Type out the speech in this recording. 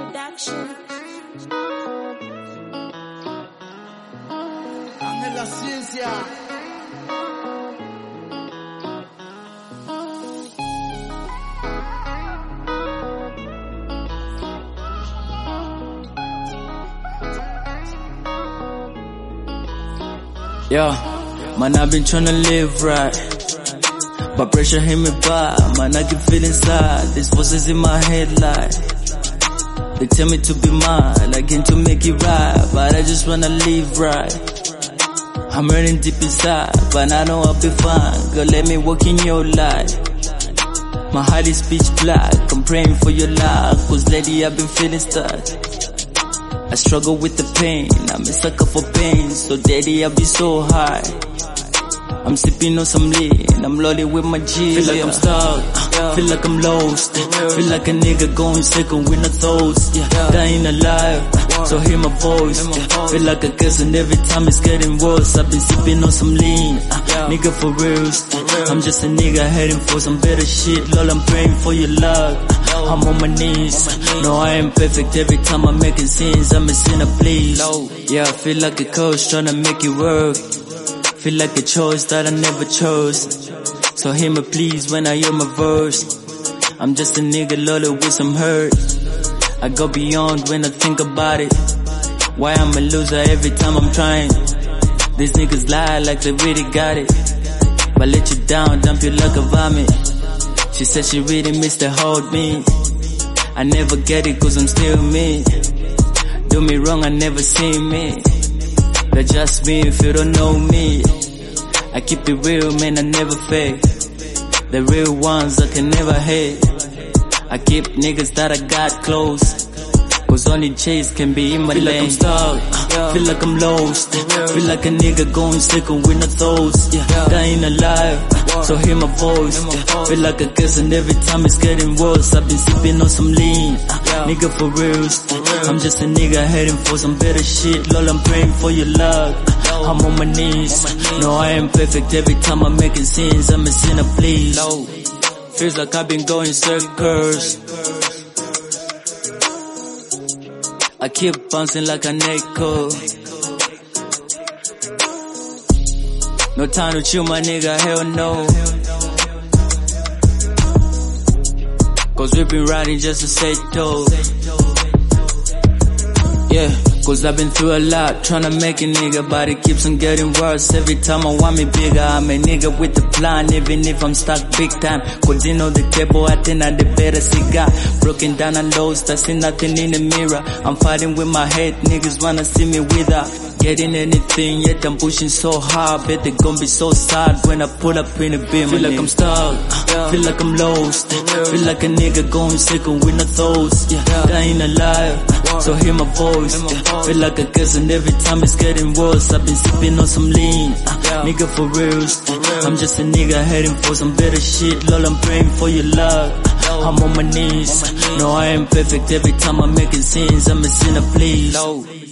Production. Ángel La Ciencia. Yo, man, I've been tryna live right, but pressure hit me back. Man, I can feel inside these voices in my head like they tell me to be mine, again to make it right, but I just wanna live right. I'm hurting deep inside, but I know I'll be fine. Girl, let me walk in your light. My heart is pitch black, I'm praying for your love, cause lately I've been feeling stuck. I struggle with the pain, I'm a sucker for pain, so daddy I'll be so high. I'm sipping on some lean, I'm loaded with my G. Feel like I'm stuck, feel like I'm lost, feel like a nigga going second with no thoughts, dying alive, so hear my voice, feel like a cousin every time it's getting worse. I've been sipping on some lean, nigga for reals, I'm just a nigga heading for some better shit. Lord, I'm praying for your luck, I'm on my knees, no I ain't perfect, every time I'm making sins, I'm a sinner please. Yeah, I feel like a coach tryna make it work, feel like a choice that I never chose, so hear me please when I hear my verse. I'm just a nigga loaded with some hurt, I go beyond when I think about it. Why I'm a loser every time I'm trying, these niggas lie like they really got it, but let you down, dump you like a vomit. She said she really missed the hold me, I never get it cause I'm still me. Do me wrong, I never see me, that's just me if you don't know me. I keep it real, man, I never fake, the real ones I can never hate. I keep niggas that I got close, cause only chase can be in my lane. Feel like I'm stuck, feel like I'm lost, feel like a nigga going second with no thoughts, dying alive, so hear my voice, feel like a cousin every time it's getting worse. I've been sipping on some lean, nigga for reals, I'm just a nigga heading for some better shit. Lord, I'm praying for your luck, I'm on my knees, no I ain't perfect, every time I'm making sins, I'm a sinner please. Feels like I've been going circles, I keep bouncing like an echo. No time to chill, my nigga, hell no. Cause we've been riding just to settle. Yeah, cause I've been through a lot, tryna make a nigga, but it keeps on getting worse. Every time I want me bigger, I'm a nigga with the plan, even if I'm stuck big time. Cause you know the table, I think I the better cigar. Broken down and lost, I see nothing in the mirror. I'm fighting with my head, niggas wanna see me wither. Getting anything, yet I'm pushing so hard, bet they gon' be so sad when I pull up in a beam. Feel like I'm stuck, feel like I'm lost, feel like a nigga going second with no thoughts, dying alive, so hear my voice, feel like a cousin every time it's getting worse. I've been sipping on some lean, nigga for reals, I'm just a nigga heading for some better shit. Lord, I'm praying for your luck, I'm on my knees, no I ain't perfect, every time I'm making sins, I'm a sinner please.